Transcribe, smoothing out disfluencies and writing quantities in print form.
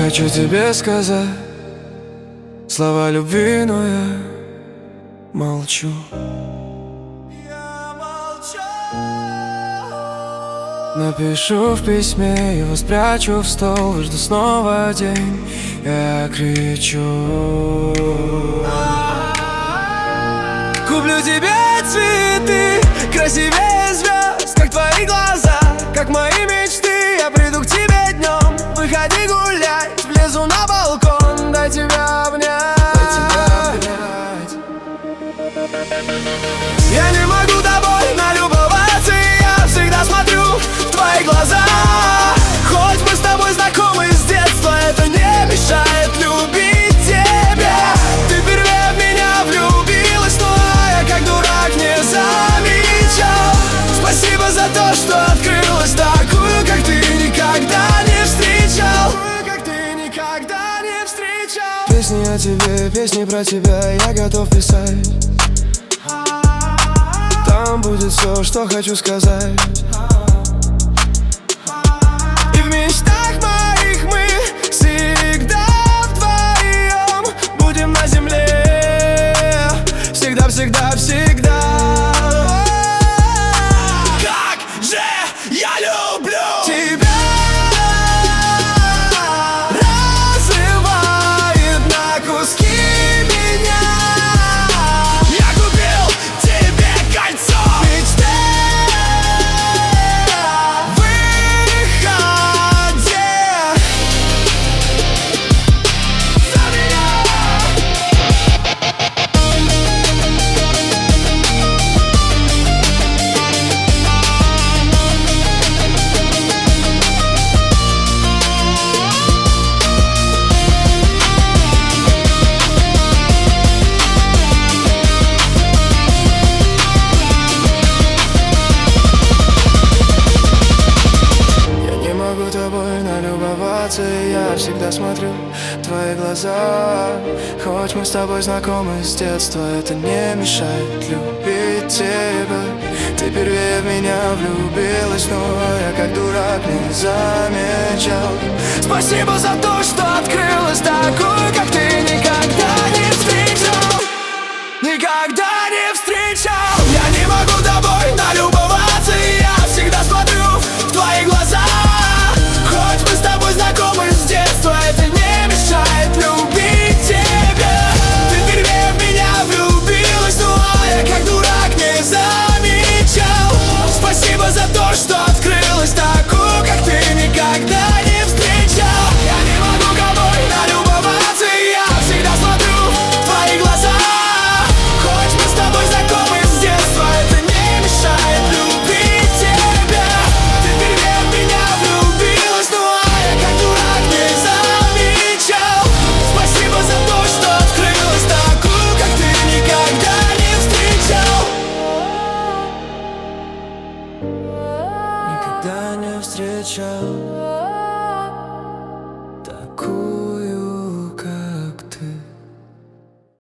хочу тебе сказать слова любви, но я молчу. Напишу в письме, его спрячу в стол, выжду снова день, я кричу. Куплю тебе цветы, красивее звезд, как твои глаза, как мои мечты. Я приду к тебе днем, выходи гулять, влезу на балкон, дай тебя обнять. Я не могу тобой налюбоваться, и я всегда смотрю в твои глаза. Хоть мы с тобой знакомы с детства, это не мешает любить тебя. Ты первее в меня влюбилась, но я как дурак не замечал. Спасибо за то, что открылась, такую, как ты никогда не встречал. Песни о тебе, песни про тебя я готов писать. Там будет все, что хочу сказать. И в мечтах моих мы всегда вдвоем будем на земле. Всегда, всегда, всегда. Как же я люблю тебя. Разрывает на куски меня. Я купил тебе кольцо мечты. Я всегда смотрю в твои глаза. Хоть мы с тобой знакомы с детства, это не мешает любить тебя. Ты первее в меня влюбилась, но я как дурак не замечал. Спасибо за то, что открылась, такую, как ты никогда не встречал. Никогда не встречал. Я не могу тобой налюбоваться, и я всегда смотрю в твои глаза. Хоть мы с тобой знакомы с детства, это не мешает любить тебя. Ты первее в меня влюбилась, но я как дурак не замечал. Спасибо за то, что открылась, такую, как ты никогда не встречал. Я не могу тобой налюбоваться, и я всегда смотрю в твои глаза. Хоть мы с тобой знакомы с детства, это не мешает любить тебя. Ты первее в меня влюбилась, но я как дурак не замечал. Спасибо за то, что открылась, такую, как ты никогда не встречал. Никогда не встречал.